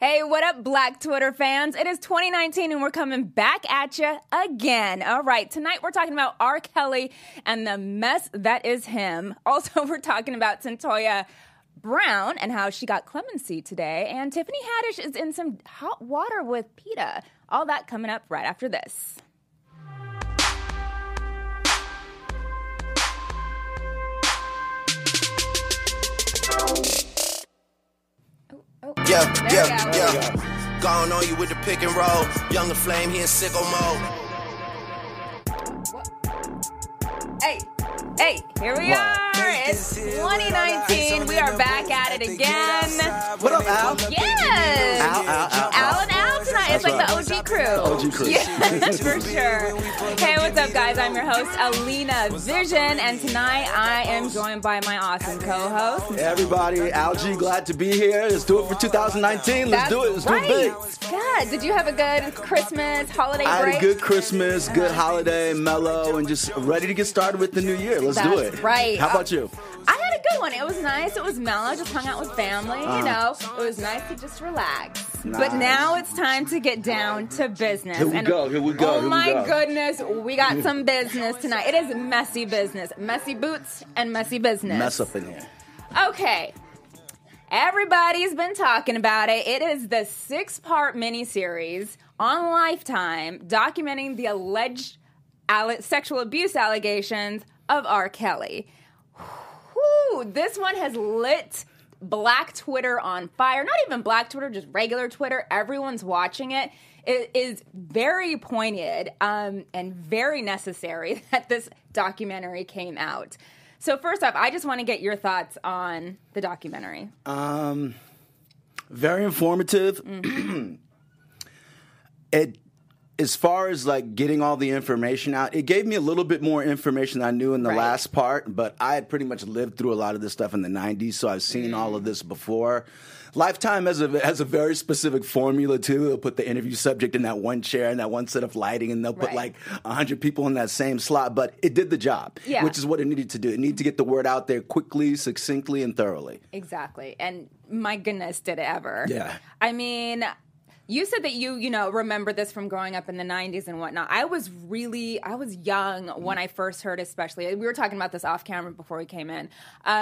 Hey, what up, Black Twitter fans? It is 2019 and we're coming back at you again. All right, tonight we're talking about R. Kelly and the mess that is him. Also, we're talking about Cyntoia Brown and how she got clemency today. And Tiffany Haddish is in some hot water with PETA. All that coming up right after this. Yeah. Gone on you with the pick and roll. Younger Flame, he in sicko mode. Hey, here we are. It's 2019. We are back at it again. What up, Al? Yes. Al and Al tonight. It's like the OG crew. OG crew. Yes, for sure. Hey, what's up, guys? I'm your host, Alina Vision, and tonight I am joined by my awesome co-host. Hey, everybody, Al G, glad to be here. Let's do it for 2019. Let's do it. Let's do it big. Yeah. Did you have a good Christmas, holiday break? I had a good Christmas, good holiday, mellow, and just ready to get started with the new year. Let's do it. Right. How about you? I had a good one. It was nice. It was mellow. Just hung out with family. You know, it was nice to just relax. Nice. But now it's time to get down to business. Here we go. Oh my goodness, we got some business tonight. It is messy business, messy boots and messy business. Mess up in here. Okay. Everybody's been talking about it. It is the 6-part miniseries on Lifetime documenting the alleged sexual abuse allegations of R. Kelly. Whew, this one has lit Black Twitter on fire. Not even Black Twitter, just regular Twitter. Everyone's watching it. It is very pointed and very necessary that this documentary came out. So first off, I just want to get your thoughts on the documentary. Very informative. Mm-hmm. As far as like getting all the information out, it gave me a little bit more information than I knew in the last part, but I had pretty much lived through a lot of this stuff in the 90s, so I've seen all of this before. Lifetime has a very specific formula, too. They'll put the interview subject in that one chair and that one set of lighting, and they'll put like 100 people in that same slot, but it did the job, which is what it needed to do. It needed to get the word out there quickly, succinctly, and thoroughly. Exactly, and my goodness, did it ever. Yeah. I mean, you said that you remember this from growing up in the 90s and whatnot. I was young when I first heard, especially. We were talking about this off camera before we came in,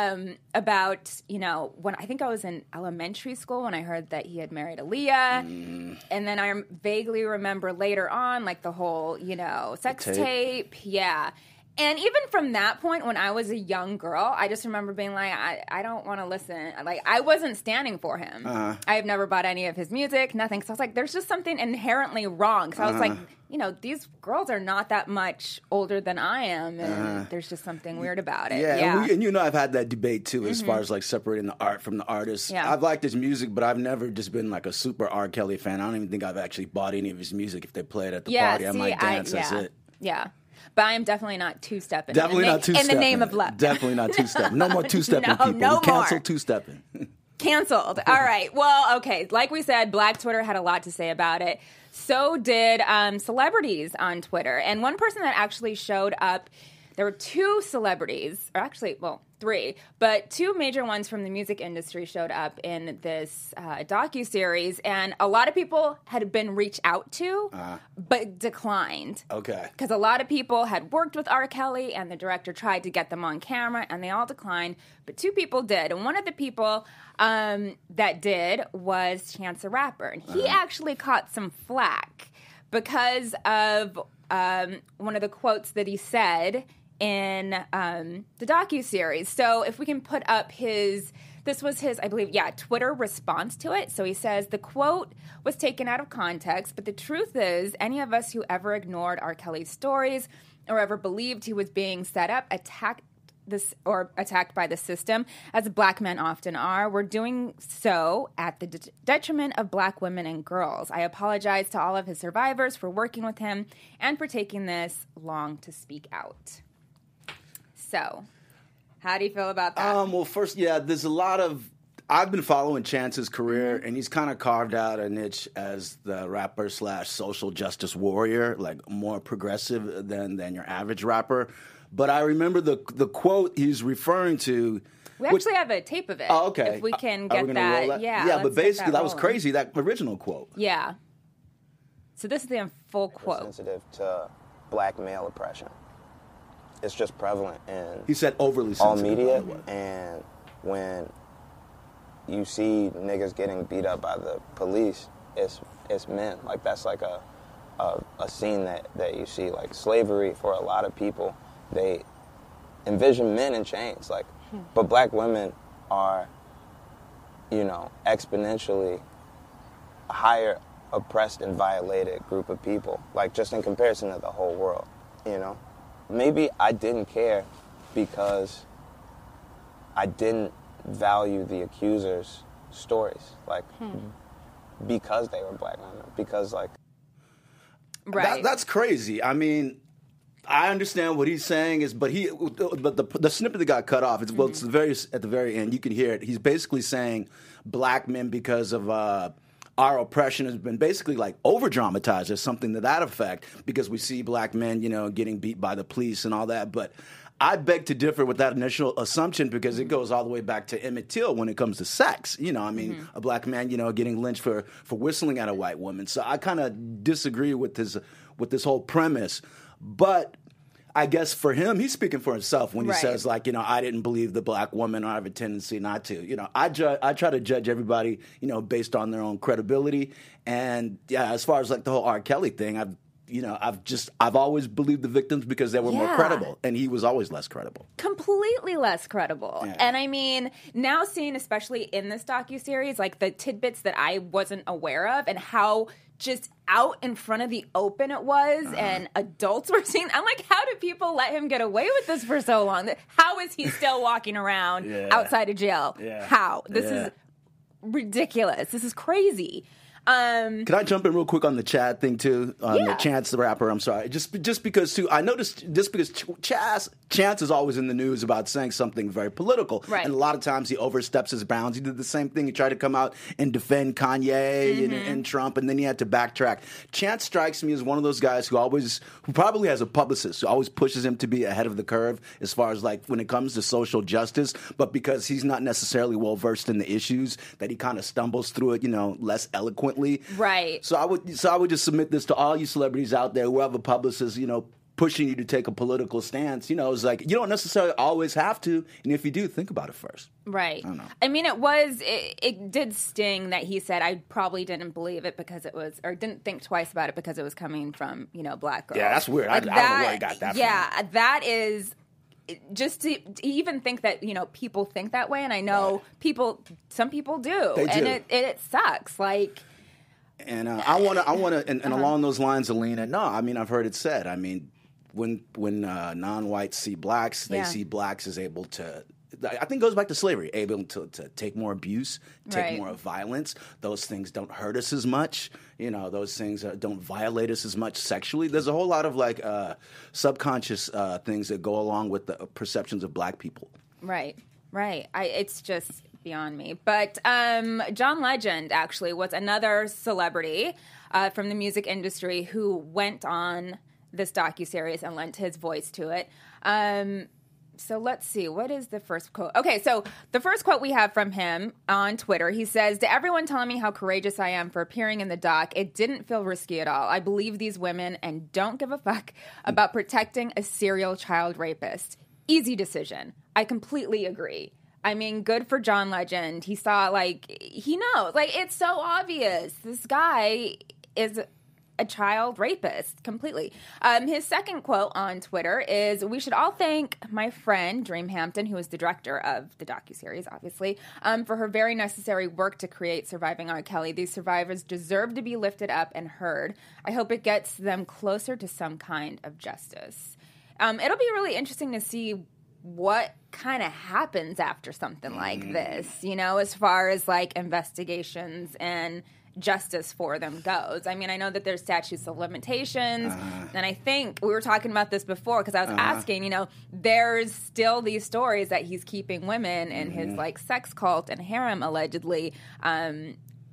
about, when I think I was in elementary school when I heard that he had married Aaliyah. And then I vaguely remember later on, like the whole, sex tape. Yeah. And even from that point, when I was a young girl, I just remember being like, I don't want to listen. Like, I wasn't standing for him. I have never bought any of his music, nothing. So I was like, there's just something inherently wrong. So I was like, these girls are not that much older than I am, and there's just something weird about it. Yeah. And I've had that debate, too, as far as, like, separating the art from the artist. Yeah. I've liked his music, but I've never just been, like, a super R. Kelly fan. I don't even think I've actually bought any of his music. If they play it at the party, I might dance. That's it. Yeah. But I am definitely not two-stepping. Definitely not two-stepping. In the name of love. Definitely not two-stepping. No more two-stepping people. No we cancel two-stepping. Canceled. All right. Well, okay. Like we said, Black Twitter had a lot to say about it. So did celebrities on Twitter. And one person that actually showed up, there were 2 celebrities, or actually, well, 3, but 2 major ones from the music industry showed up in this docuseries, and a lot of people had been reached out to, but declined. Okay. Because a lot of people had worked with R. Kelly, and the director tried to get them on camera, and they all declined, but 2 people did. And one of the people that did was Chance the Rapper, and he actually caught some flack because of one of the quotes that he said in the docuseries. So if we can put up this was his, I believe, Twitter response to it. So he says, the quote was taken out of context, but the truth is, any of us who ever ignored R. Kelly's stories or ever believed he was being set up, attacked by the system, as Black men often are, we're doing so at the detriment of Black women and girls. I apologize to all of his survivors for working with him and for taking this long to speak out. So, how do you feel about that? Well, first, there's a lot of... I've been following Chance's career, and he's kind of carved out a niche as the rapper / social justice warrior, like more progressive than your average rapper. But I remember the quote he's referring to We actually have a tape of it. Oh, okay. If we can Are get we gonna that. roll that? Yeah. Yeah, let's but get basically that was rolling. crazy, that original quote. Yeah. So this is the full quote. Sensitive to black male oppression. It's just prevalent in He said overly all sensitive. media, and when you see niggas getting beat up by the police, it's men. Like, that's like a scene that you see. Like, slavery, for a lot of people, they envision men in chains. Like, but black women are, you know, exponentially a higher oppressed and violated group of people. Like, just in comparison to the whole world, you know? Maybe I didn't care because I didn't value the accusers' stories, like, because they were black women, because, like... Right. That's crazy. I mean, I understand what he's saying but the snippet that got cut off, it's at the very end, you can hear it. He's basically saying black men, because of our oppression, has been basically like over dramatized or something to that effect, because we see black men, you know, getting beat by the police and all that. But I beg to differ with that initial assumption, because it goes all the way back to Emmett Till when it comes to sex. You know, I mean, a black man, you know, getting lynched for whistling at a white woman. So I kind of disagree with this whole premise. But I guess for him, he's speaking for himself when he says, like, you know, I didn't believe the black woman, or I have a tendency not to. You know, I try to judge everybody, you know, based on their own credibility. And yeah, as far as like the whole R. Kelly thing, I've always believed the victims because they were more credible, and he was always less credible. Completely less credible. Yeah. And I mean, now seeing, especially in this docuseries, like the tidbits that I wasn't aware of, and how just out in front of the open it was, and adults were seeing, I'm like, how did people let him get away with this for so long? How is he still walking around outside of jail? Yeah. How? This is ridiculous. This is crazy. Can I jump in real quick on the Chad thing too? The Chance the Rapper. I'm sorry, just because too. I noticed just because Chance is always in the news about saying something very political, right? And a lot of times he oversteps his bounds. He did the same thing. He tried to come out and defend Kanye and Trump, and then he had to backtrack. Chance strikes me as one of those guys who probably has a publicist who always pushes him to be ahead of the curve as far as like when it comes to social justice, but because he's not necessarily well versed in the issues, that he kind of stumbles through it, you know, less eloquently. Right. So I would just submit this to all you celebrities out there who have a publicist, you know, pushing you to take a political stance. You know, it's like, you don't necessarily always have to, and if you do, think about it first. Right. I don't know. I mean, it did sting that he said, I probably didn't believe it because it was, or didn't think twice about it because it was coming from, you know, black girls. Yeah, that's weird. Like I don't know where he got that from. Yeah, that is... Just to even think that, you know, people think that way, and I know some people do, They do. and it sucks. Like, and I want to, and along those lines, Alina. No, I mean, I've heard it said. I mean, when non-whites see blacks, they see blacks as able to. I think it goes back to slavery, able to take more abuse, take more violence. Those things don't hurt us as much. You know, those things don't violate us as much sexually. There's a whole lot of like subconscious things that go along with the perceptions of black people. right. It's just beyond me. But John Legend actually was another celebrity from the music industry who went on this docuseries and lent his voice to it. So let's see. What is the first quote? Okay, so the first quote we have from him on Twitter, he says, "To everyone telling me how courageous I am for appearing in the doc, it didn't feel risky at all. I believe these women and don't give a fuck about protecting a serial child rapist. Easy decision. I completely agree." I mean, good for John Legend. He saw, like, he knows. Like, it's so obvious. This guy is a child rapist completely. His second quote on Twitter is, "We should all thank my friend Dream Hampton, who is the director of the docuseries, obviously, for her very necessary work to create Surviving R. Kelly. These survivors deserve to be lifted up and heard. I hope it gets them closer to some kind of justice." It'll be really interesting to see what kind of happens after something like this, you know, as far as like investigations and justice for them goes. I mean, I know that there's statutes of limitations, and I think we were talking about this before because I was asking, you know, there's still these stories that he's keeping women in his like sex cult and harem allegedly.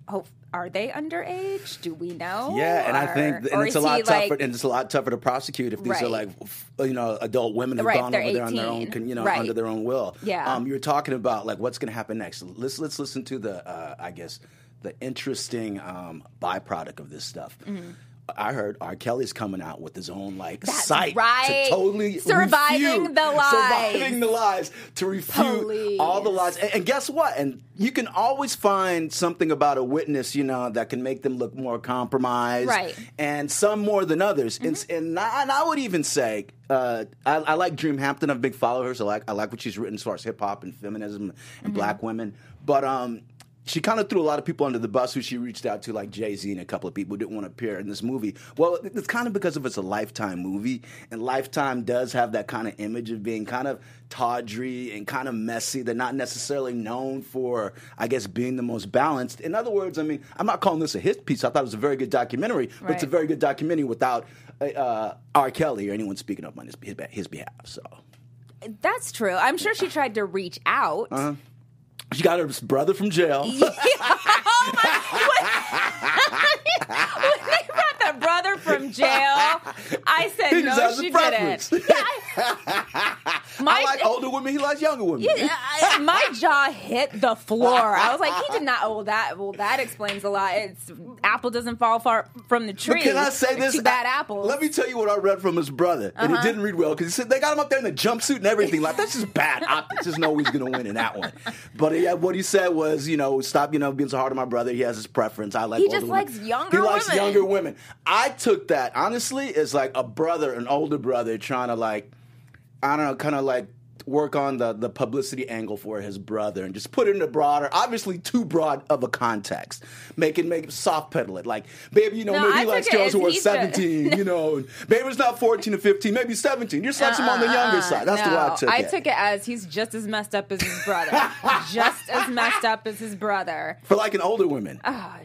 are they underage? Do we know? Yeah, and I think and it's a lot tougher, and it's a lot tougher to prosecute if these Right. are like, adult women who've Right, gone they're over there on their 18. own, Right. under their own will. Yeah. You were talking about like what's going to happen next. Let's listen to the, I guess, the interesting byproduct of this stuff. Mm-hmm. I heard R. Kelly's coming out with his own That's site right. to totally Surviving the lies. surviving the lies, to refute Police. all the lies. And guess what? And you can always find something about a witness, that can make them look more compromised, Right. and some more than others. And I would even say, I like Dream Hampton. I'm a big follower of hers. I like what she's written as far as hip hop and feminism and black women. But she kind of threw a lot of people under the bus who she reached out to, like Jay-Z and a couple of people who didn't want to appear in this movie. Well, it's kind of because it's a Lifetime movie, and Lifetime does have that kind of image of being kind of tawdry and kind of messy. They're not necessarily known for, I guess, being the most balanced. In other words, I mean, I'm not calling this a hit piece. I thought it was a very good documentary, but it's a Right. very good documentary without R. Kelly or anyone speaking up on his behalf. So That's true. I'm sure she tried to reach out. she got her brother from jail. Oh when they brought the brother from jail, I said He just no, has a she preference. didn't. I like older women. He likes younger women. My jaw hit the floor. I was like, he did not. Well, that explains a lot. Apple doesn't fall far from the tree. But can I say this? Too bad apples. Let me tell you what I read from his brother, and it didn't read well because he said they got him up there in the jumpsuit and everything. Like that's just bad optics. There's no way he's going to win in that one. But what he said was, stop, being so hard on my brother. He has his preference. I like. He older just women. likes younger He likes women. younger women. I took that honestly as like a brother, an older brother, trying to like, I don't know, kind of like work on the publicity angle for his brother and just put it in a broader, obviously too broad of a context. Make it soft pedal it. Like, baby, No, maybe I he likes took it girls as who are he's 17, and maybe it's not 14 or 15, maybe 17. You're such him on the younger side. That's the way I took it. I took it as he's just as messed up as his brother. Just as messed up as his brother. For like an older woman.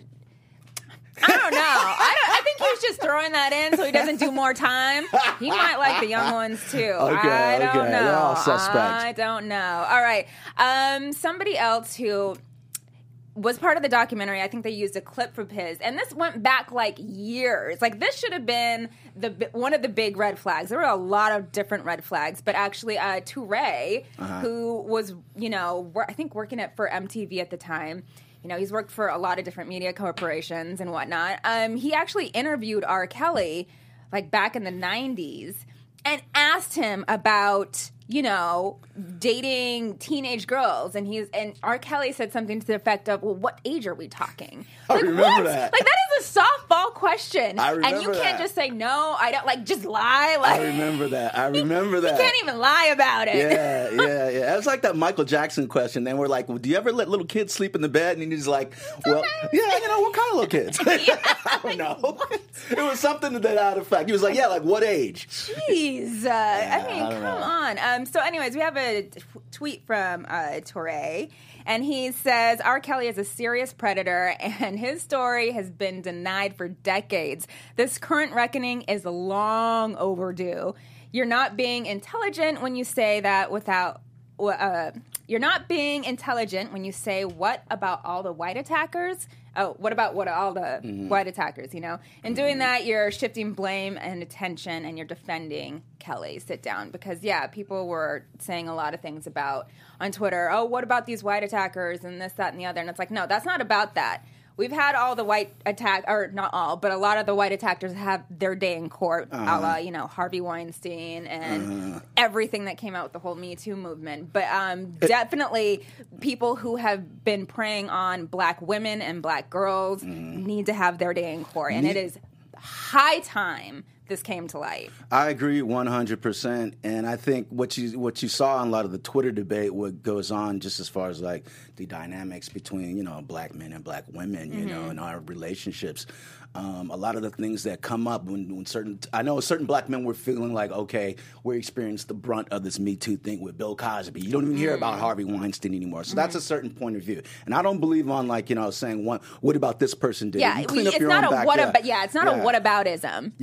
I don't know. I think he's just throwing that in so he doesn't do more time. He might like the young ones too. I don't know. They're all suspect. I don't know. All right. Somebody else who was part of the documentary, I think they used a clip from his, and this went back like years. Like this should have been one of the big red flags. There were a lot of different red flags, but actually Touré, who was, I think working for MTV at the time. He's worked for a lot of different media corporations and whatnot. He actually interviewed R. Kelly, like back in the 90s, and asked him about, dating teenage girls. And R. Kelly said something to the effect of, well, what age are we talking? I Like, remember what? that. Like, that is a softball question. I remember and you can't that. just say, no, I don't, like, just lie. Like, I remember that. You can't even lie about it. Yeah. It's like that Michael Jackson question. Then we're like, well, do you ever let little kids sleep in the bed? And he's like, well, yeah, what kind of little kids? I don't know. It was something to that effect. He was like, yeah, like what age? Jeez. I mean, I don't come know. on. So anyways, we have a tweet from Touré, and he says, R. Kelly is a serious predator, and his story has been denied for decades. This current reckoning is long overdue. You're not being intelligent when you say that without... you're not being intelligent when you say, what about all the white attackers? Oh, what about all the white attackers, In doing that, you're shifting blame and attention, and you're defending Kelly. Sit down. Because, people were saying a lot of things on Twitter, oh, what about these white attackers and this, that, and the other? And it's like, no, that's not about that. We've had all the white or not all, but a lot of the white attackers have their day in court, a la, Harvey Weinstein and everything that came out with the whole Me Too movement. But definitely people who have been preying on black women and black girls need to have their day in court. And it is high time this came to light. I agree 100%, and I think what you saw in a lot of the Twitter debate, what goes on just as far as like the dynamics between black men and black women, in our relationships. A lot of the things that come up when certain black men were feeling like, okay, we experienced the brunt of this Me Too thing with Bill Cosby. You don't even hear about Harvey Weinstein anymore. So that's a certain point of view. And I don't believe on saying what about this person did. Yeah, You clean up it's your not own a back, what about. Yeah, it's not a whataboutism. You clean out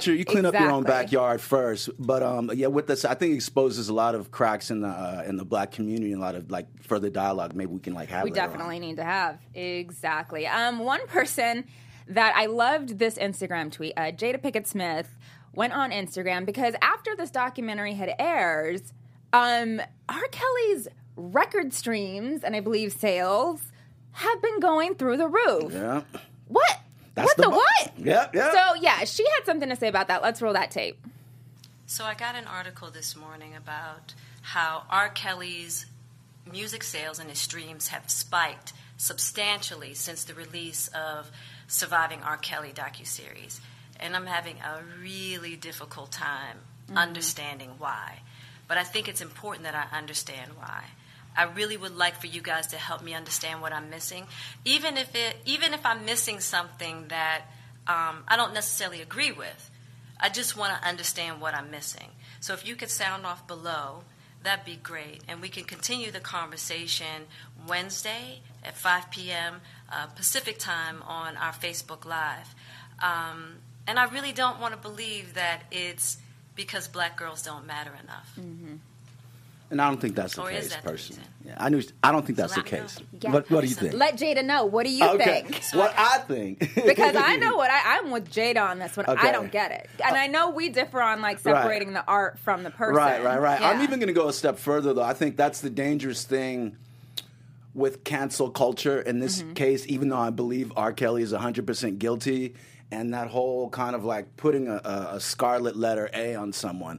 you clean up your own Exactly. backyard first. But yeah, with this, I think it exposes a lot of cracks in the black community and a lot of like further dialogue. Maybe we can like have. We later definitely on. need to have. Exactly. One person that I loved this Instagram tweet, Jada Pinkett Smith, went on Instagram because after this documentary had aired, R. Kelly's record streams and I believe sales have been going through the roof. Yeah. What? That's What the the bu- what? Yeah, yeah. So yeah, she had something to say about that. Let's roll that tape. So I got an article this morning about how R. Kelly's music sales and his streams have spiked substantially since the release of Surviving R. Kelly docuseries. And I'm having a really difficult time understanding why. But I think it's important that I understand why. I really would like for you guys to help me understand what I'm missing, even if I'm missing something that I don't necessarily agree with. I just want to understand what I'm missing. So if you could sound off below, that'd be great. And we can continue the conversation Wednesday at 5 p.m. Pacific time on our Facebook Live. And I really don't want to believe that it's because black girls don't matter enough. Mm-hmm. And I don't think that's the Or is case, that the personally. reason? Yeah, I don't think that's the let me know. case. Yeah. What do you think? Let Jada know. What do you Okay. think? What I think. Because I know what I'm with Jada on this one. Okay. I don't get it, and I know we differ on like separating the art from the person. Right. Yeah. I'm even going to go a step further, though. I think that's the dangerous thing with cancel culture in this case, even though I believe R. Kelly is 100% guilty, and that whole kind of like putting a scarlet letter A on someone.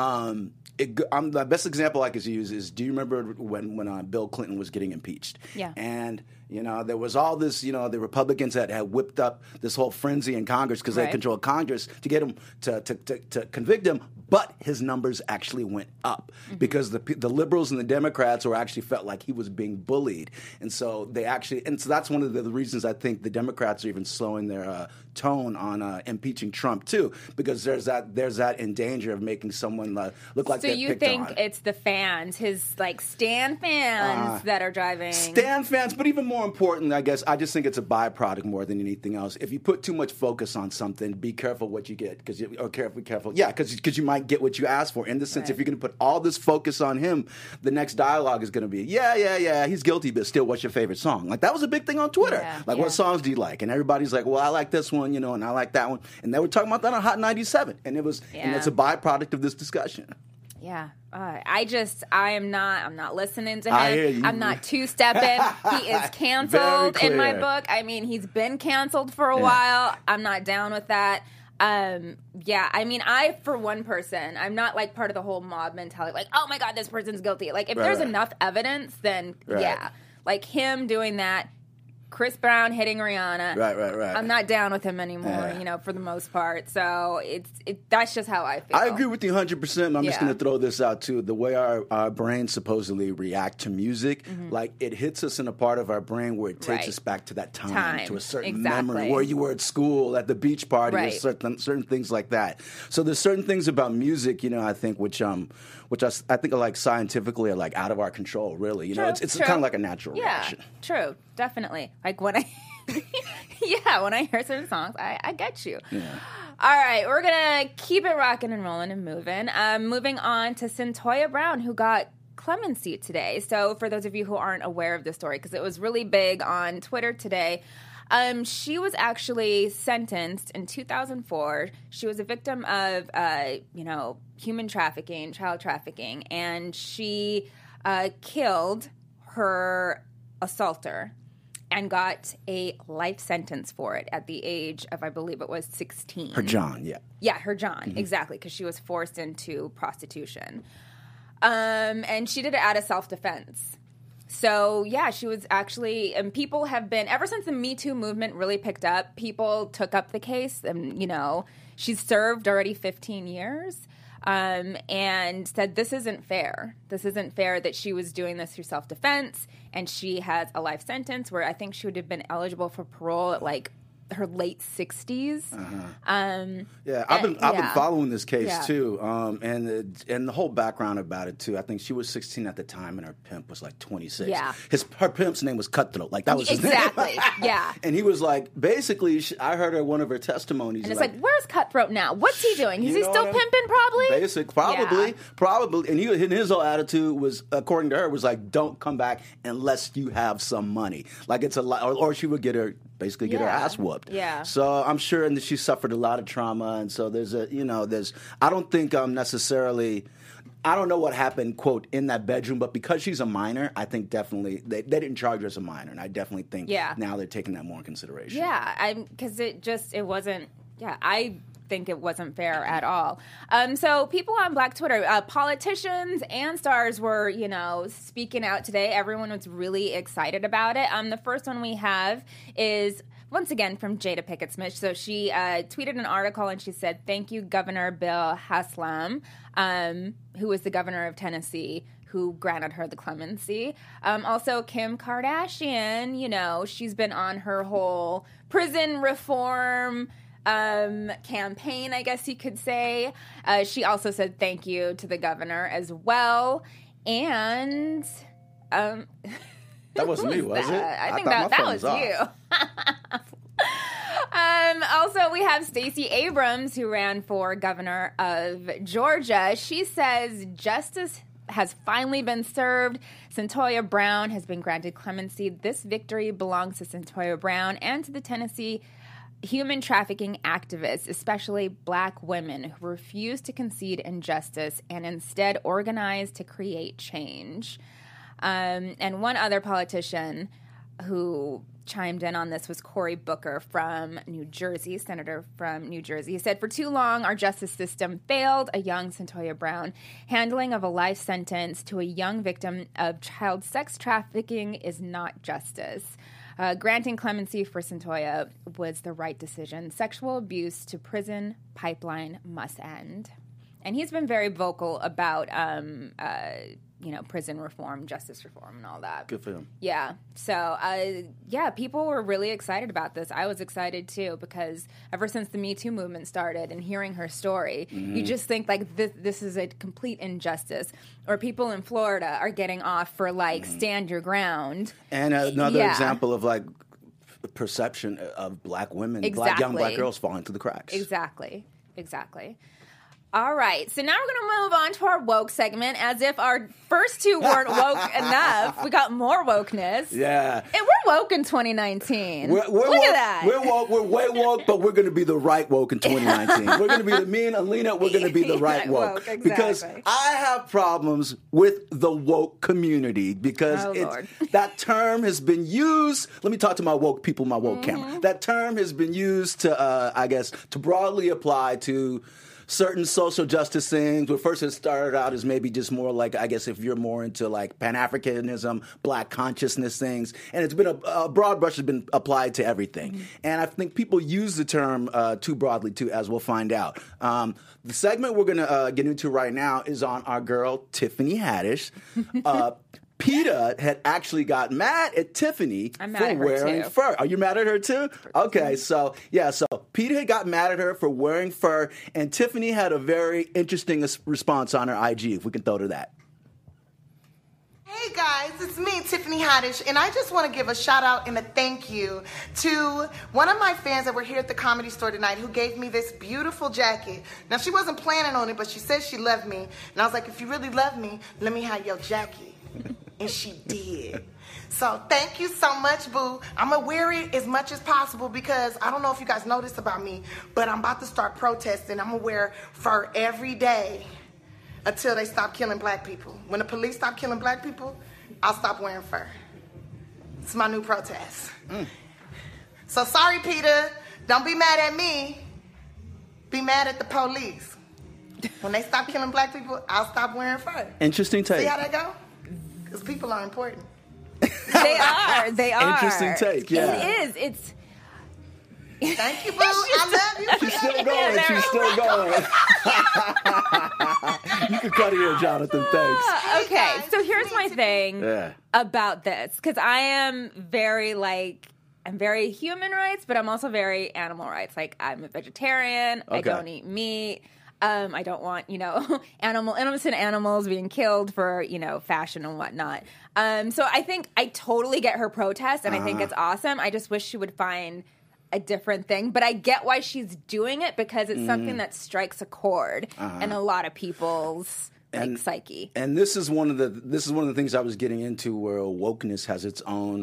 The best example I could use is, do you remember when Bill Clinton was getting impeached? Yeah. And, there was all this, the Republicans had whipped up this whole frenzy in Congress because they Right. controlled Congress to get him to convict him, but his numbers actually went up because the liberals and the Democrats actually felt like he was being bullied. And so that's one of the reasons I think the Democrats are even slowing their tone on impeaching Trump too, because there's that in danger of making someone look like So they're you picked think on. it's the fans, his like Stan fans that are driving? Stan fans, but even more important, I guess, I just think it's a byproduct more than anything else. If you put too much focus on something, be careful what you get, because you might get what you ask for. In the sense, Right. if you're going to put all this focus on him, the next dialogue is going to be, yeah, he's guilty, but still, what's your favorite song? Like, that was a big thing on Twitter. Yeah, Like, yeah. what songs do you like? And everybody's like, well, I like this one, and I like that one. And they were talking about that on Hot 97, and and it's a byproduct of this discussion. Yeah. I'm not listening to him. I hear you. I'm not two-stepping. He is canceled Very in my clear. book. I mean, he's been canceled for a while. I'm not down with that. I, for one person, I'm not like part of the whole mob mentality. Like, oh my God, this person's guilty. Like, if there's Right. enough evidence, then Right. yeah. Like him doing that, Chris Brown hitting Rihanna. Right. I'm not down with him anymore, Yeah. for the most part. So that's just how I feel. I agree with you 100%. I'm just Yeah. going to throw this out too. The way our brains supposedly react to music, like it hits us in a part of our brain where it takes Right. us back to that time, Time. to a certain Exactly. memory where you were at school, at the beach party, or Right. certain things like that. So there's certain things about music, I think, which I think are like scientifically are like out of our control. Really, True, it's true. kind of like a natural reaction. True, definitely. Like when I, when I hear certain songs, I get you. Yeah. All right, we're gonna keep it rocking and rolling and moving. Moving on to Cyntoia Brown, who got clemency today. So for those of you who aren't aware of this story, because it was really big on Twitter today. She was actually sentenced in 2004. She was a victim of, human trafficking, child trafficking, and she killed her assaulter and got a life sentence for it at the age of, I believe it was 16. Her John, yeah. Yeah, her John, exactly, because she was forced into prostitution. And she did it out of self-defense. So, yeah, she was actually, and people have been, ever since the Me Too movement really picked up, people took up the case, and, she's served already 15 years, and said, this isn't fair. This isn't fair that she was doing this through self-defense, and she has a life sentence where I think she would have been eligible for parole at, her late 60s. Yeah, I've been following this case too, and the whole background about it too. I think she was 16 at the time, and her pimp was like 26. Yeah, her pimp's name was Cutthroat. Like that was his name. Exactly. Yeah, and he was like, basically, I heard her one of her testimonies, and it's like, where's Cutthroat now? What's he doing? Is he still pimping? Probably. And his whole attitude was, according to her, was like, don't come back unless you have some money. Like it's a lot, or she would get her ass whooped. Yeah. So I'm sure that she suffered a lot of trauma, and so I don't think necessarily. I don't know what happened, quote, in that bedroom, but because she's a minor, I think definitely they didn't charge her as a minor, and I definitely think now they're taking that more in consideration. Yeah, because it wasn't. Yeah, I think it wasn't fair at all. So people on Black Twitter, politicians and stars were, speaking out today. Everyone was really excited about it. The first one we have is, once again, from Jada Pinkett Smith. So she tweeted an article and she said, "Thank you, Governor Bill Haslam, who was the governor of Tennessee, who granted her the clemency." Also, Kim Kardashian, she's been on her whole prison reform campaign, I guess you could say. She also said thank you to the governor as well. And that wasn't me, was it? I think that was you. Also, we have Stacey Abrams, who ran for governor of Georgia. She says justice has finally been served. Cyntoia Brown has been granted clemency. This victory belongs to Cyntoia Brown and to the Tennessee human trafficking activists, especially Black women who refuse to concede injustice and instead organize to create change. And one other politician who chimed in on this was Cory Booker from New Jersey, senator from New Jersey. He said, "For too long, our justice system failed a young Cyntoia Brown. Handling of a life sentence to a young victim of child sex trafficking is not justice. Granting clemency for Cyntoia was the right decision. Sexual abuse to prison pipeline must end." And he's been very vocal about, prison reform, justice reform, and all that. Good for him. Yeah. So, people were really excited about this. I was excited, too, because ever since the Me Too movement started and hearing her story, you just think, like, this is a complete injustice. Or people in Florida are getting off for, like, stand your ground. And another example of, like, perception of Black women, young Black girls falling through the cracks. Exactly. All right, so now we're going to move on to our woke segment. As if our first two weren't woke enough, we got more wokeness. Yeah. And we're woke in 2019. Look woke, at that. We're woke. We're way woke, but we're going to be the right woke in 2019. We're going to be me and Alina, we're going to be the right woke. Exactly. Because I have problems with the woke community because that term has been used. Let me talk to my woke people, my woke camera. That term has been used to, to broadly apply to certain social justice things. But first it started out as maybe just more like, I guess if you're more into like Pan-Africanism, Black consciousness things. And it's been a broad brush has been applied to everything. And I think people use the term too broadly too, as we'll find out. The segment we're going to get into right now is on our girl, Tiffany Haddish. PETA had actually got mad at Tiffany for wearing fur. Are you mad at her too? Okay, so PETA had got mad at her for wearing fur, and Tiffany had a very interesting response on her IG, if we can throw to that. Hey guys, it's me, Tiffany Haddish, and I just want to give a shout out and a thank you to one of my fans that were here at the Comedy Store tonight who gave me this beautiful jacket. Now, she wasn't planning on it, but she said she loved me, and I was like, if you really love me, let me have your jacket. And she did. So thank you so much, boo. I'm going to wear it as much as possible because I don't know if you guys know this about me, but I'm about to start protesting. I'm going to wear fur every day until they stop killing Black people. When the police stop killing Black people, I'll stop wearing fur. It's my new protest. So sorry, PETA. Don't be mad at me. Be mad at the police. When they stop killing Black people, I'll stop wearing fur. Interesting take. See how that go? Because people are important. They are. Interesting take, yeah. It is. It's... Thank you, boo. I love you. She's still going. She's still going. You can cut here, Jonathan. Thanks. Okay, so here's my thing about this. Because I am very, I'm very human rights, but I'm also very animal rights. Like, I'm a vegetarian. I don't eat meat. I don't want, innocent animals being killed for, fashion and whatnot. So I think I totally get her protest, and I think it's awesome. I just wish she would find a different thing. But I get why she's doing it, because it's something that strikes a chord in a lot of people's psyche. And this is one of the things I was getting into, where wokeness has its own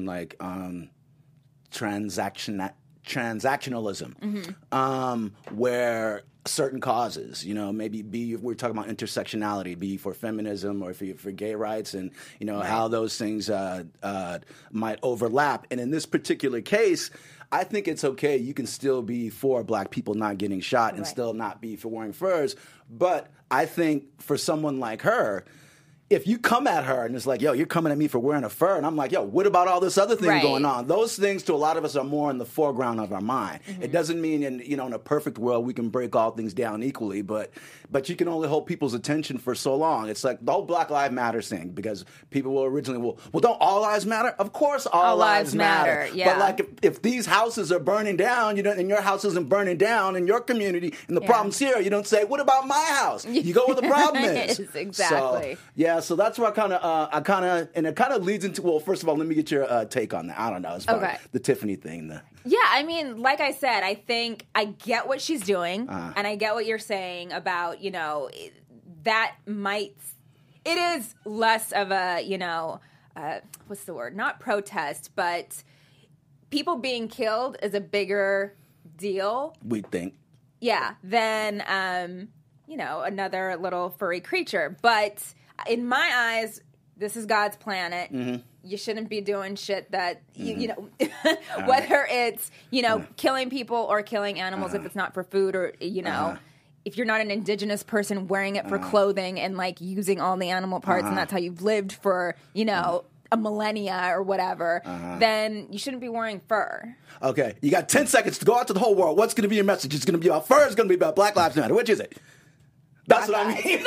transactionalism, where certain causes, maybe we're talking about intersectionality, be for feminism or for gay rights, and how those things might overlap. And in this particular case, I think it's okay. You can still be for black people not getting shot and still not be for wearing furs. But I think for someone like her, if you come at her and it's like, yo, you're coming at me for wearing a fur, and I'm like, yo, what about all this other thing going on? Those things to a lot of us are more in the foreground of our mind. It doesn't mean in a perfect world we can break all things down equally, but you can only hold people's attention for so long. It's like the whole Black Lives Matter thing, because people will originally, well, don't all lives matter? Of course all lives matter. Yeah. But like if these houses are burning down, and your house isn't burning down in your community, and the problem's here, you don't say, what about my house? You go where the problem is. Exactly. So that's where and it kind of leads into, well, first of all, let me get your take on that. I don't know, as far as the Tiffany thing. Yeah, I mean, like I said, I think I get what she's doing, and I get what you're saying about, that might, it is less of a, what's the word? Not protest, but people being killed is a bigger deal. We think. Yeah, than, another little furry creature. But in my eyes, this is God's planet. You shouldn't be doing shit that, whether it's, killing people or killing animals if it's not for food, or, if you're not an indigenous person wearing it for clothing and, using all the animal parts and that's how you've lived for, a millennia or whatever, then you shouldn't be wearing fur. Okay, you got 10 seconds to go out to the whole world. What's going to be your message? It's going to be about fur, it's going to be about Black Lives Matter. Which is it? That's what I mean.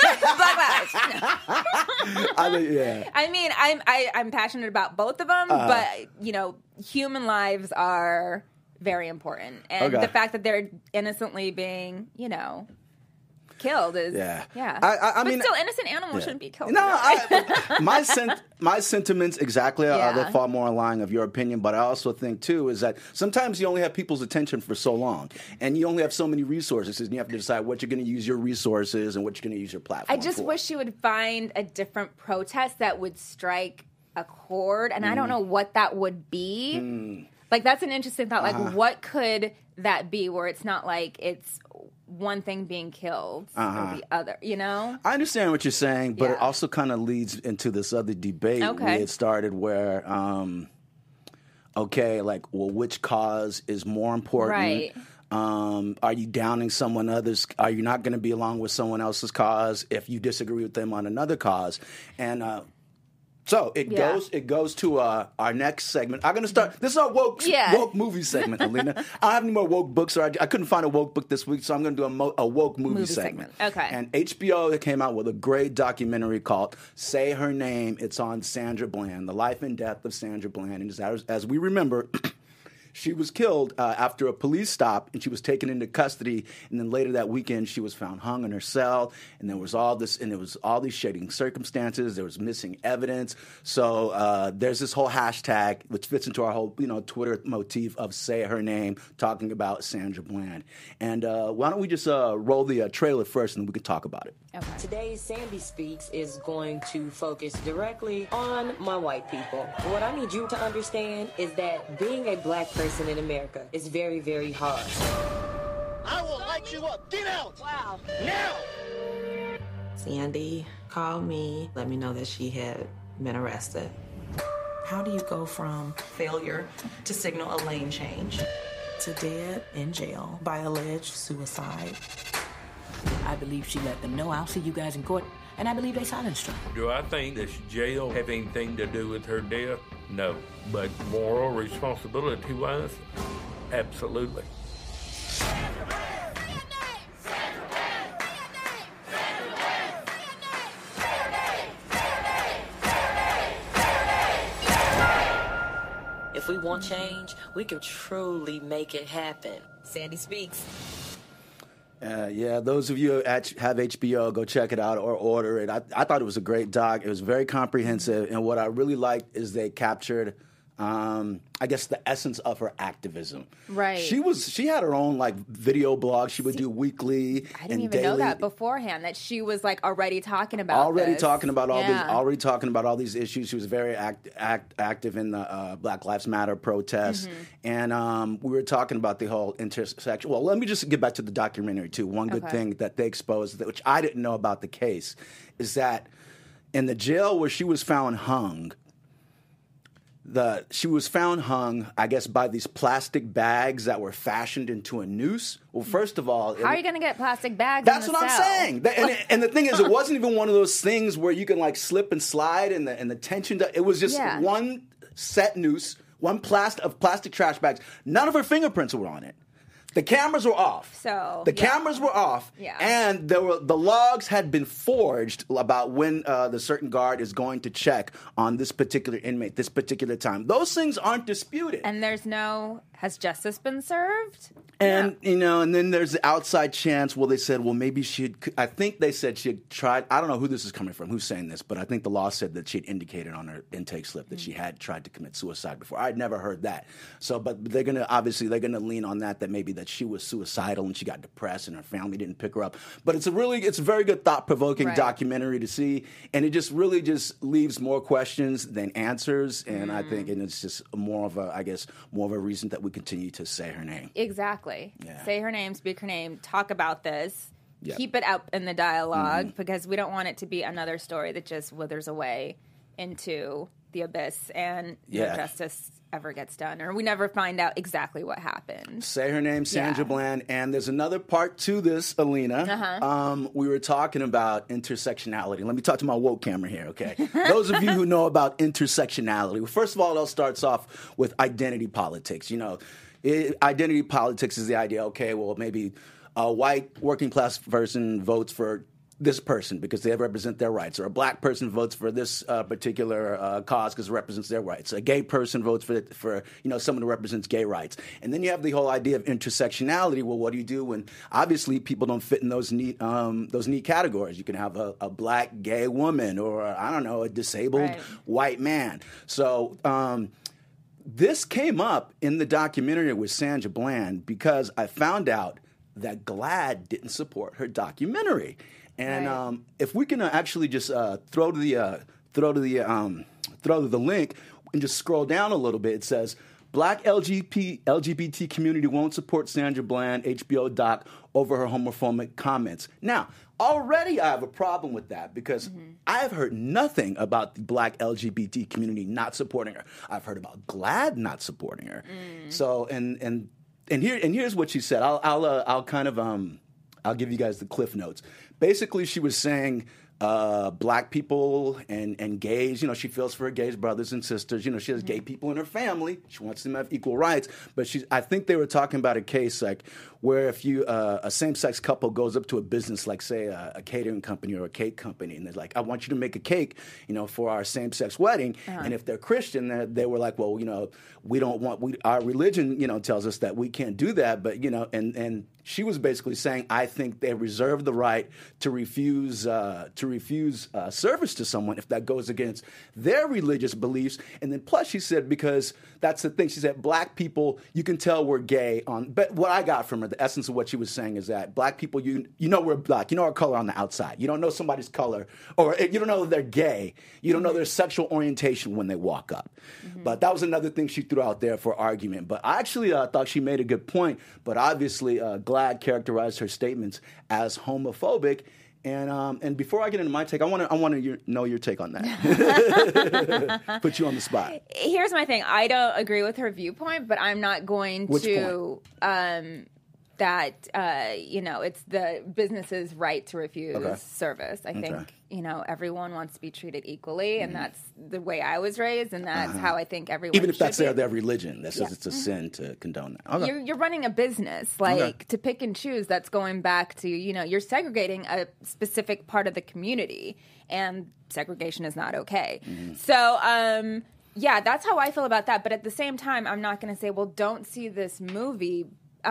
Black lives. I mean, I'm passionate about both of them, but human lives are very important, and the fact that they're innocently being, killed is I mean, still, innocent animals shouldn't be killed. No, my sentiments exactly are they're far more in line of your opinion, but I also think too is that sometimes you only have people's attention for so long, and you only have so many resources, and you have to decide what you're going to use your resources and what you're going to use your platform. I just wish you would find a different protest that would strike a chord, and I don't know what that would be. That's an interesting thought. What could that be where it's not like it's one thing being killed or the other, I understand what you're saying, but it also kind of leads into this other debate we had started where, which cause is more important? Right. Are you downing someone others? Are you not going to be along with someone else's cause if you disagree with them on another cause? And so it goes to our next segment. I'm going to start. This is our woke movie segment, Alina. I don't have any more woke books, or I couldn't find a woke book this week, so I'm going to do a woke movie segment. Okay. And HBO came out with a great documentary called "Say Her Name." It's on Sandra Bland, the life and death of Sandra Bland, and as we remember. She was killed after a police stop, and she was taken into custody. And then later that weekend, she was found hung in her cell. And there was all this, and there was all these shading circumstances. There was missing evidence. So there's this whole hashtag, which fits into our whole, Twitter motif of "Say Her Name," talking about Sandra Bland. And why don't we just roll the trailer first, and we can talk about it. Okay. Today's Sandy Speaks is going to focus directly on my white people. What I need you to understand is that being a black person in America is very, very hard. I will light you up. Get out. Wow. Now. Sandy called me, let me know that she had been arrested. How do you go from failure to signal a lane change to dead in jail by alleged suicide? I believe she let them know. I'll see you guys in court, and I believe they silenced her. Do I think this jail have anything to do with her death? No. But moral responsibility-wise, absolutely. If we want change, we can truly make it happen. Sandy Speaks. Yeah, those of you that have HBO, go check it out or order it. I thought it was a great doc. It was very comprehensive, and what I really liked is they captured, I guess, the essence of her activism. Right. She had her own like video blog. She would do weekly. I didn't even know that beforehand. That she was like already talking about this. Talking about all these issues. She was very active in the Black Lives Matter protests, and we were talking about the whole intersection. Well, let me just get back to the documentary too. One good thing that they exposed, which I didn't know about the case, is that in the jail where she was found hung. She was found hung, I guess, by these plastic bags that were fashioned into a noose. Well, first of all... How are you going to get plastic bags That's in the what cell? I'm saying. And the thing is, it wasn't even one of those things where you can, like, slip and slide and the tension... It was just one set noose, one plastic trash bags. None of her fingerprints were on it. The cameras were off. Cameras were off, and the logs had been forged about when the certain guard is going to check on this particular inmate, this particular time. Those things aren't disputed. And has justice been served? And, and then there's the outside chance, they said, maybe I think they said she had tried, I don't know who this is coming from, who's saying this, but I think the law said that she had indicated on her intake slip that she had tried to commit suicide before. I'd never heard that. So, but they're going to lean on that maybe that she was suicidal and she got depressed and her family didn't pick her up. But it's a very good thought-provoking documentary to see, and it just really just leaves more questions than answers, and I think it's just more of a reason that we continue to say her name. Exactly. Yeah. Say her name, speak her name, talk about this, yep. Keep it up in the dialogue, because we don't want it to be another story that just withers away into the abyss and no justice ever gets done, or we never find out exactly what happened. Say her name, Sandra Bland. And there's another part to this, Alina. We were talking about intersectionality. Let me talk to my woke camera here, okay? Those of you who know about intersectionality, first of all, it all starts off with identity politics. Identity politics is the idea, okay, well, maybe a white working class person votes for this person because they represent their rights, or a black person votes for this particular cause because it represents their rights. A gay person votes for someone who represents gay rights. And then you have the whole idea of intersectionality. Well, what do you do when obviously people don't fit in those neat categories? You can have a black gay woman, or a disabled white man. So this came up in the documentary with Sandra Bland because I found out that GLAAD didn't support her documentary. And if we can actually just throw to the link and just scroll down a little bit, it says Black LGBT community won't support Sandra Bland HBO doc over her homophobic comments. Now, already I have a problem with that because I have heard nothing about the Black LGBT community not supporting her. I've heard about GLAAD not supporting her. So and here's what she said. I'll give you guys the cliff notes. Basically, she was saying black people and gays, she feels for her gays brothers and sisters. She has gay people in her family. She wants them to have equal rights. But I think they were talking about a case like where if you a same-sex couple goes up to a business like, say, a catering company or a cake company, and they're like, I want you to make a cake, for our same-sex wedding. And if they're Christian, they were like, well, we don't want, our religion, tells us that we can't do that. But, and she was basically saying, I think they reserve the right to refuse service to someone if that goes against their religious beliefs. And then plus she said, because that's the thing, she said, black people, you can tell we're gay but what I got from her, the essence of what she was saying is that black people, we're black, our color on the outside. You don't know somebody's color, or you don't know they're gay. You don't know their sexual orientation when they walk up. But that was another thing she threw out there for argument. But I actually thought she made a good point. But obviously, GLAAD characterized her statements as homophobic. And before I get into my take, I want to know your take on that. Put you on the spot. Here's my thing. I don't agree with her viewpoint, but I'm not going to it's the business's right to refuse service. I think everyone wants to be treated equally, and that's the way I was raised, and that's how I think everyone. Even if that's their religion, it's a sin to condone that. Okay. You're running a business, to pick and choose. That's going back to you're segregating a specific part of the community, and segregation is not okay. So Yeah, that's how I feel about that. But at the same time, I'm not going to say, well, don't see this movie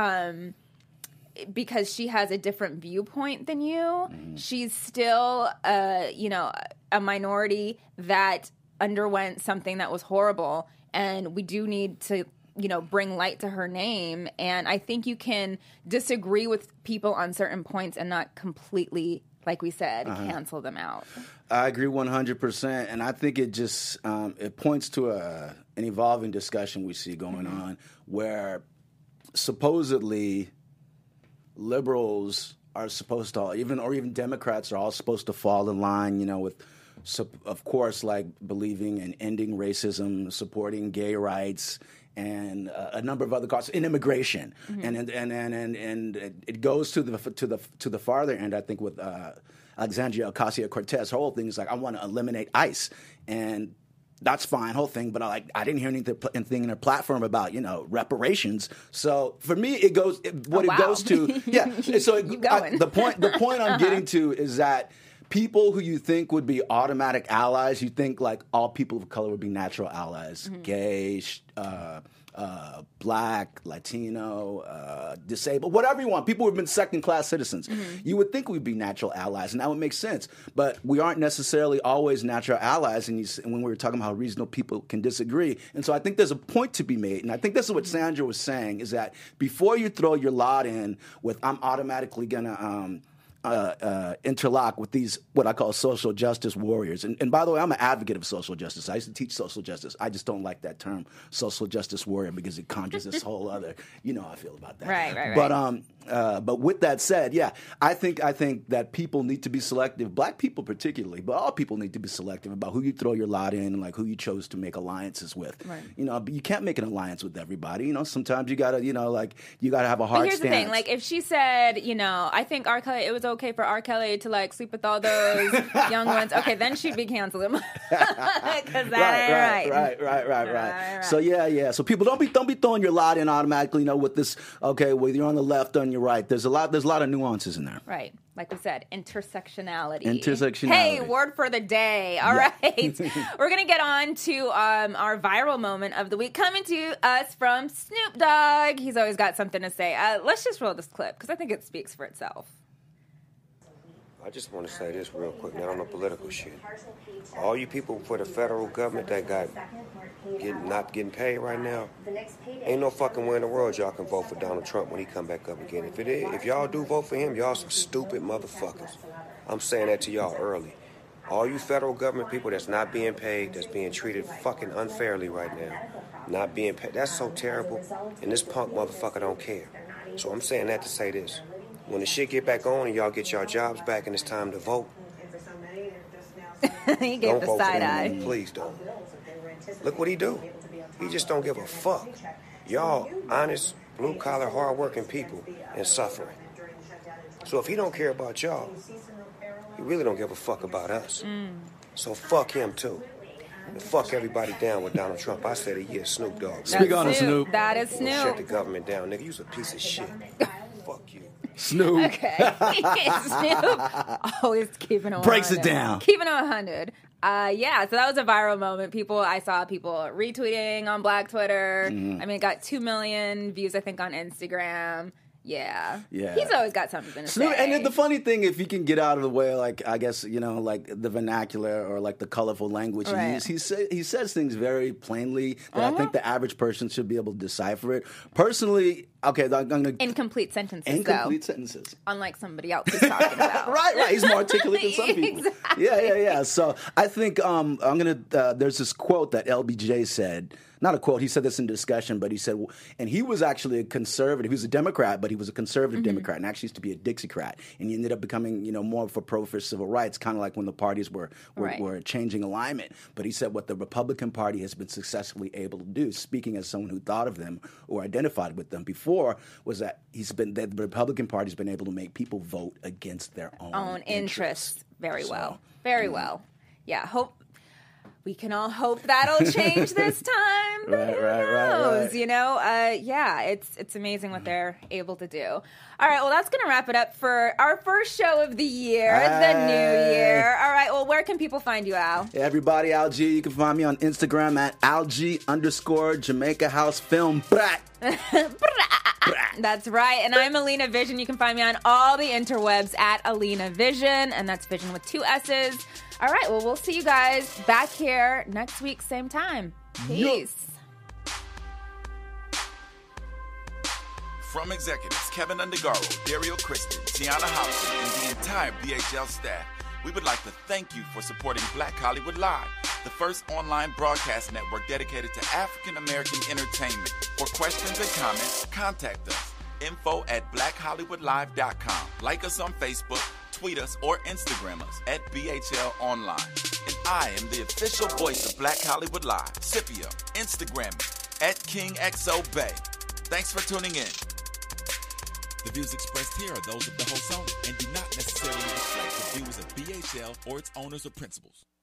because she has a different viewpoint than you. Mm-hmm. She's still, a minority that underwent something that was horrible. And we do need to, bring light to her name. And I think you can disagree with people on certain points and not completely, like we said, cancel them out. I agree 100%, and I think it just it points to an evolving discussion we see going on where supposedly liberals are supposed to, even Democrats are all supposed to fall in line, with, of course, like believing in ending racism, supporting gay rights, and a number of other causes in immigration, and it goes to the farther end. I think with Alexandria Ocasio-Cortez, her whole thing is like, I want to eliminate ICE, and that's fine, whole thing. But I didn't hear anything in her platform about reparations. So for me, it goes it goes to So the point I'm getting to is that people who you think would be automatic allies, you think like all people of color would be natural allies, gay, black, Latino, disabled, whatever you want. People who have been second-class citizens. You would think we'd be natural allies, and that would make sense. But we aren't necessarily always natural allies, and when we were talking about how reasonable people can disagree. And so I think there's a point to be made, and I think this is what Sandra was saying, is that before you throw your lot in with, I'm automatically going to interlock with these, what I call social justice warriors. And by the way, I'm an advocate of social justice. I used to teach social justice. I just don't like that term, social justice warrior, because it conjures this whole other, how I feel about that. Right. But with that said, I think that people need to be selective, black people particularly, but all people need to be selective about who you throw your lot in and like who you chose to make alliances with. Right. But you can't make an alliance with everybody. Sometimes you gotta, you gotta have a hard stance. Here's the thing, like if she said, I think R. Kelly, it was okay for R. Kelly to like sleep with all those young ones. Okay, then she'd be canceling because that ain't right. Right. So yeah. So people don't be throwing your lot in automatically. With this. Okay, whether you're on the left or on your right, there's a lot of nuances in there. Right. Like we said, intersectionality. Hey, word for the day. All right. We're going to get on to our viral moment of the week, coming to us from Snoop Dogg. He's always got something to say. Let's just roll this clip because I think it speaks for itself. I just want to say this real quick, not on the political shit. All you people for the federal government that not getting paid right now, ain't no fucking way in the world y'all can vote for Donald Trump when he come back up again. If y'all do vote for him, y'all some stupid motherfuckers. I'm saying that to y'all early. All you federal government people that's not being paid, that's being treated fucking unfairly right now, not being paid, that's so terrible, and this punk motherfucker don't care. So I'm saying that to say this. When the shit get back on and y'all get y'all jobs back and it's time to vote, he gave don't the vote side for eye. him, please don't. Look what he do. He just don't give a fuck. Y'all honest, blue-collar, hard-working people and suffering. So if he don't care about y'all, he really don't give a fuck about us. So fuck him too. And fuck everybody down with Donald Trump. I said it, Snoop Dogg. Speak on it, Snoop. That is Snoop. Shut the government down, nigga. You's a piece of shit. Fuck you. Snoop. Okay. Snoop always keeping it breaks it down. Keeping it 100. So that was a viral moment. I saw people retweeting on Black Twitter. I mean, it got 2 million views, I think, on Instagram. Yeah. He's always got something to say. And the funny thing, if he can get out of the way, like, I guess, like the vernacular or like the colorful language he uses, he says things very plainly that I think the average person should be able to decipher it. Personally, okay, I'm going to... Incomplete sentences, Incomplete sentences. Unlike somebody else he's talking about. Right. He's more articulate than some people. Exactly. Yeah. So I think I'm going to... there's this quote that LBJ said... Not a quote. He said this in discussion, but he said, and he was actually a conservative. He was a Democrat, but he was a conservative Democrat, and actually used to be a Dixiecrat. And he ended up becoming, more of a pro for civil rights, kind of like when the parties were changing alignment. But he said what the Republican Party has been successfully able to do, speaking as someone who thought of them or identified with them before, was that the Republican Party has been able to make people vote against their own interests. Very well. Yeah. We can all hope that'll change this time. But who knows? You know, yeah, it's amazing what they're able to do. All right, well, that's going to wrap it up for our first show of the year, the new year. All right, well, where can people find you, Al? Hey, everybody, Al G. You can find me on Instagram at alg_Jamaica House Film. That's right. And I'm Alina Vision. You can find me on all the interwebs at Alina Vision, and that's Vision with 2 S's. All right, well, we'll see you guys back here next week, same time. Peace. From executives Kevin Undergaro, Dario Kristen, Tiana Hobson, and the entire BHL staff, we would like to thank you for supporting Black Hollywood Live, the first online broadcast network dedicated to African American entertainment. For questions and comments, contact us. info@blackhollywoodlive.com. Like us on Facebook, tweet us, or Instagram us at BHL Online. And I am the official voice of Black Hollywood Live, Scipio. Instagram me at KingXOBay. Thanks for tuning in. The views expressed here are those of the host only and do not necessarily reflect the views of BHL or its owners or principals.